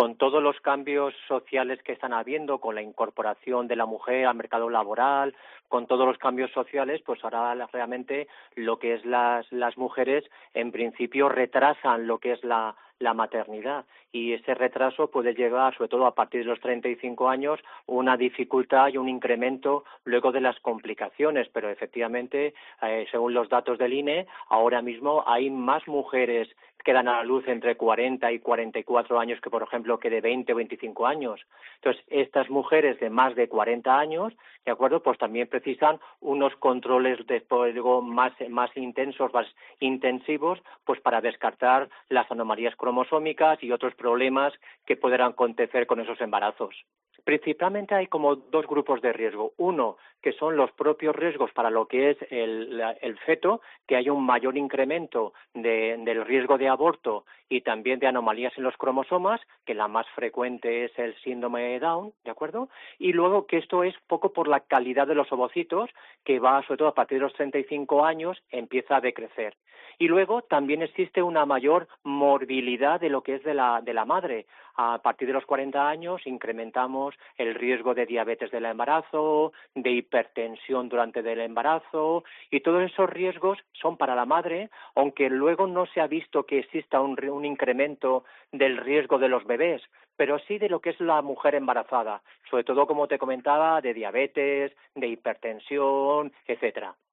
con todos los cambios sociales que están habiendo, con la incorporación de la mujer al mercado laboral, con todos los cambios sociales, pues ahora realmente lo que es las mujeres en principio retrasan lo que es la maternidad, y ese retraso puede llegar, sobre todo a partir de los 35 años, una dificultad y un incremento luego de las complicaciones, pero efectivamente, según los datos del INE, ahora mismo hay más mujeres que dan a la luz entre 40 y 44 años que, por ejemplo, que de 20 o 25 años. Entonces, estas mujeres de más de 40 años, ¿de acuerdo?, pues también precisan unos controles más intensos, más intensivos, pues para descartar las anomalías cromosómicas y otros problemas que puedan acontecer con esos embarazos. Principalmente hay como dos grupos de riesgo. Uno, que son los propios riesgos para lo que es el feto, que hay un mayor incremento del riesgo de aborto y también de anomalías en los cromosomas, que la más frecuente es el síndrome de Down, ¿de acuerdo? Y luego que esto es poco por la calidad de los ovocitos, que va, sobre todo a partir de los 35 años, empieza a decrecer. Y luego también existe una mayor morbilidad de lo que es de la madre. A partir de los 40 años incrementamos el riesgo de diabetes del embarazo, de hipertensión durante el embarazo, y todos esos riesgos son para la madre, aunque luego no se ha visto que exista un incremento del riesgo de los bebés, pero sí de lo que es la mujer embarazada, sobre todo, como te comentaba, de diabetes, de hipertensión, etcétera.